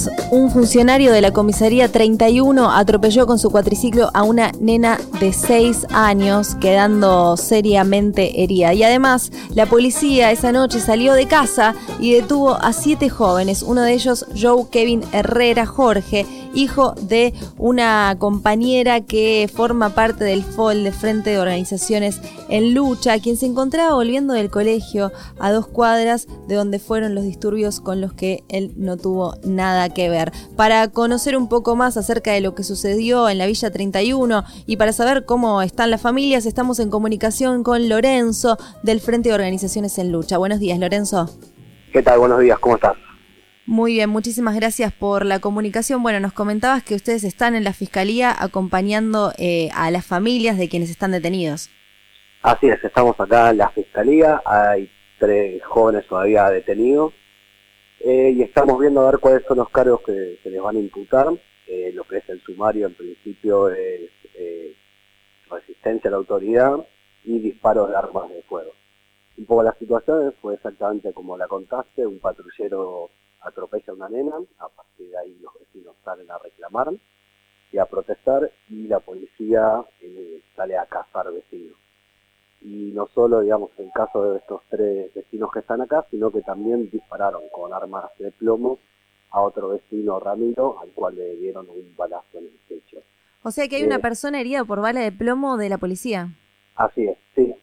Un funcionario de la comisaría 31 atropelló con su cuatriciclo a una nena de 6 años, quedando seriamente herida. Y además, la policía esa noche salió de casa y detuvo a 7 jóvenes, uno de ellos Joe Kevin Herrera Jorge, hijo de una compañera que forma parte del FOL, de Frente de Organizaciones en Lucha, quien se encontraba volviendo del colegio a 2 cuadras de donde fueron los disturbios con los que él no tuvo nada que ver. Para conocer un poco más acerca de lo que sucedió en la Villa 31 y para saber cómo están las familias, estamos en comunicación con Lorenzo del Frente de Organizaciones en Lucha. Buenos días, Lorenzo. ¿Qué tal? Buenos días, ¿cómo estás? Muy bien, muchísimas gracias por la comunicación. Bueno, nos comentabas que ustedes están en la Fiscalía acompañando a las familias de quienes están detenidos. Así es, estamos acá en la Fiscalía, hay 3 jóvenes todavía detenidos y estamos viendo a ver cuáles son los cargos que se les van a imputar. Lo que es el sumario en principio es resistencia a la autoridad y disparos de armas de fuego. Un poco la situación fue exactamente como la contaste: un patrullero atropella a una nena, a partir de ahí los vecinos salen a reclamar y a protestar, y la policía sale a cazar vecinos. Y no solo, digamos, en el caso de estos 3 vecinos que están acá, sino que también dispararon con armas de plomo a otro vecino, Ramiro, al cual le dieron un balazo en el pecho. O sea que hay una persona herida por bala de plomo de la policía. Así es, sí.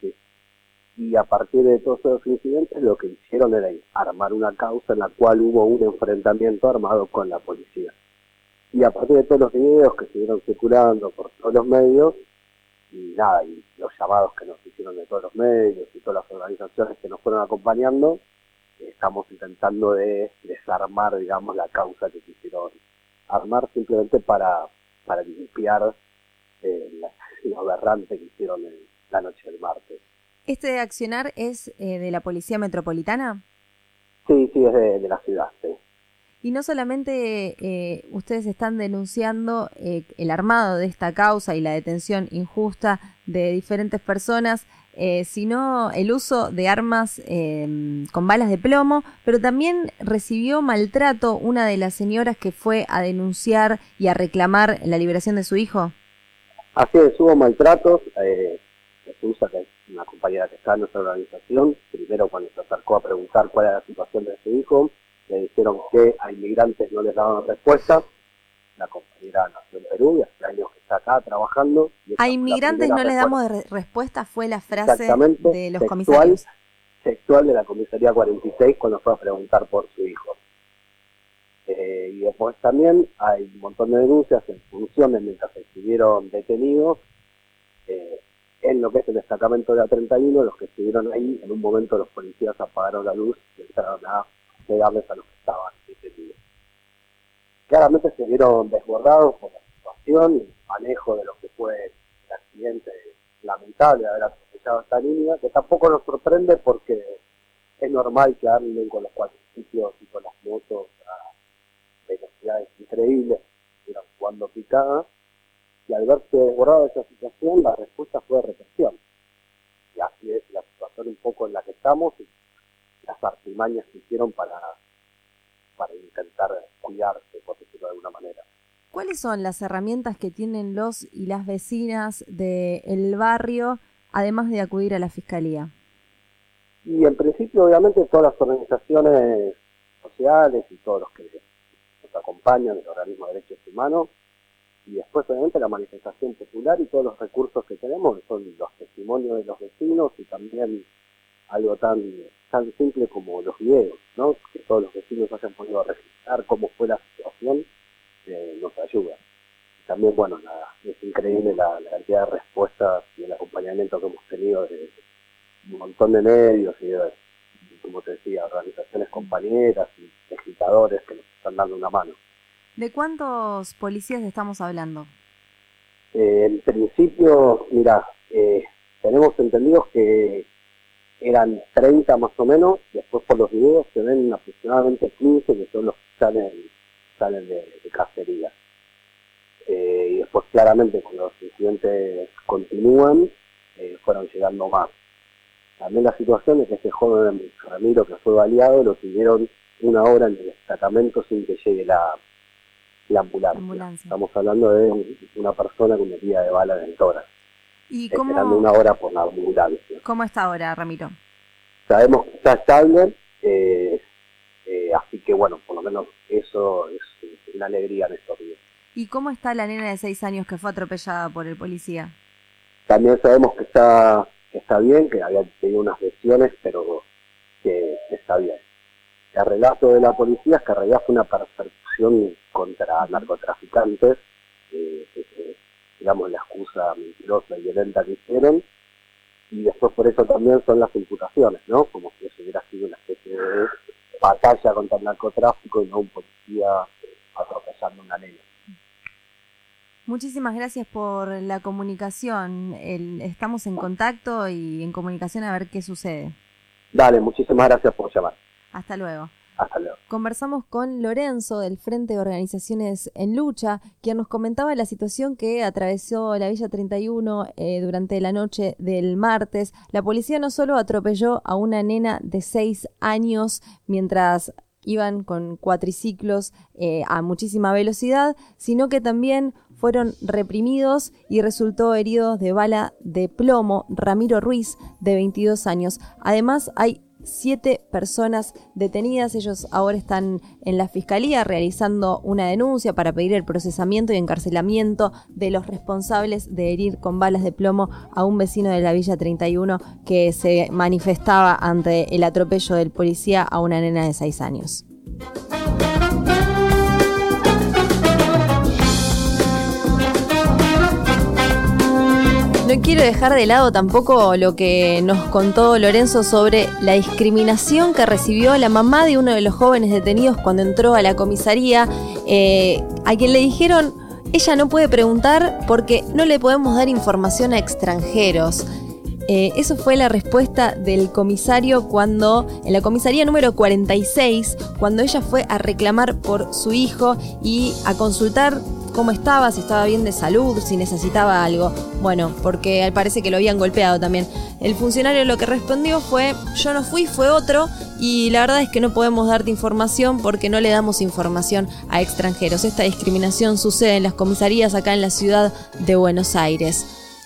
Y a partir de todos esos incidentes, lo que hicieron era armar una causa en la cual hubo un enfrentamiento armado con la policía. Y a partir de todos los videos que estuvieron circulando por todos los medios, y nada, y los llamados que nos hicieron de todos los medios y todas las organizaciones que nos fueron acompañando, estamos intentando de desarmar, digamos, la causa que quisieron armar simplemente para limpiar lo aberrante que hicieron la noche del martes. ¿Este accionar es de la Policía Metropolitana? Sí, es de la ciudad, sí. Y no solamente ustedes están denunciando el armado de esta causa y la detención injusta de diferentes personas, sino el uso de armas con balas de plomo, pero también recibió maltrato una de las señoras que fue a denunciar y a reclamar la liberación de su hijo. Así es, hubo maltratos. Jesús, que es una compañera que está en nuestra organización, primero cuando se acercó a preguntar cuál era la situación de su hijo, le dijeron que a inmigrantes no les daban respuesta. La compañera nació en Perú y hace años que está acá trabajando. A inmigrantes no les damos respuesta, fue la frase de los comisarios. Textual de la comisaría 46 cuando fue a preguntar por su hijo. Y después también hay un montón de denuncias en función de mientras estuvieron detenidos, en lo que es el destacamento de la 31, los que estuvieron ahí, en un momento los policías apagaron la luz y empezaron a pegarles a los que estaban detenidos. Claramente se vieron desbordados por la situación y el manejo de lo que fue el accidente lamentable de haber atropellado a esta niña, que tampoco nos sorprende porque es normal que anden con los cuatriciclos y con las motos a velocidades increíbles, estuvieron jugando picadas. Y al verse desbordada esa situación, la respuesta fue represión. Y así es la situación un poco en la que estamos y las artimañas que hicieron para intentar cuidarse, por decirlo de alguna manera. ¿Cuáles son las herramientas que tienen los y las vecinas del barrio, además de acudir a la Fiscalía? Y en principio, obviamente, todas las organizaciones sociales y todos los que nos acompañan, el organismo de derechos humanos, y después obviamente la manifestación popular y todos los recursos que tenemos, que son los testimonios de los vecinos y también algo tan simple como los videos, ¿no? Que todos los vecinos hayan podido registrar cómo fue la situación, nos ayuda. Y también, bueno, es increíble la cantidad de respuestas y el acompañamiento que hemos tenido de un montón de medios y de, como te decía, organizaciones compañeras y legisladores que nos están dando una mano. ¿De cuántos policías estamos hablando? En principio, mira, tenemos entendidos que eran 30 más o menos, después por los videos se ven aproximadamente 15 que son los que salen de cacería. Y después claramente cuando los incidentes continúan, fueron llegando más. También la situación es que este joven Ramiro que fue baleado lo tuvieron 1 hora en el destacamento sin que llegue la ambulancia. Estamos hablando de una persona con una herida de bala en el tórax. ¿Y esperando 1 hora por la ambulancia. ¿Cómo está ahora, Ramiro? Sabemos que está estable, así que bueno, por lo menos eso es una alegría en estos días. ¿Y cómo está la nena de 6 años que fue atropellada por el policía? También sabemos que está bien, que había tenido unas lesiones, pero que está bien. El relato de la policía es que en realidad fue una persecución contra narcotraficantes, digamos la excusa mentirosa y violenta que hicieron, y después por eso también son las imputaciones, ¿no? Como si eso hubiera sido una especie de batalla contra el narcotráfico y no un policía atropellando a una nena. Muchísimas gracias por la comunicación. Estamos en contacto y en comunicación a ver qué sucede. Dale, muchísimas gracias por llamar. Hasta luego. Hasta luego. Conversamos con Lorenzo del Frente de Organizaciones en Lucha, quien nos comentaba la situación que atravesó la Villa 31 durante la noche del martes. La policía no solo atropelló a una nena de 6 años mientras iban con cuatriciclos a muchísima velocidad, sino que también fueron reprimidos y resultó herido de bala de plomo Ramiro Ruiz, de 22 años. Además, hay 7 personas detenidas. Ellos ahora están en la fiscalía realizando una denuncia para pedir el procesamiento y encarcelamiento de los responsables de herir con balas de plomo a un vecino de la Villa 31 que se manifestaba ante el atropello del policía a una nena de 6 años. No quiero dejar de lado tampoco lo que nos contó Lorenzo sobre la discriminación que recibió la mamá de uno de los jóvenes detenidos cuando entró a la comisaría, a quien le dijeron: ella no puede preguntar porque no le podemos dar información a extranjeros. Eso fue la respuesta del comisario cuando, en la comisaría número 46, cuando ella fue a reclamar por su hijo y a consultar cómo estaba, si estaba bien de salud, si necesitaba algo. Bueno, porque parece que lo habían golpeado también. El funcionario lo que respondió fue: yo no fui, fue otro, y la verdad es que no podemos darte información porque no le damos información a extranjeros. Esta discriminación sucede en las comisarías acá en la ciudad de Buenos Aires.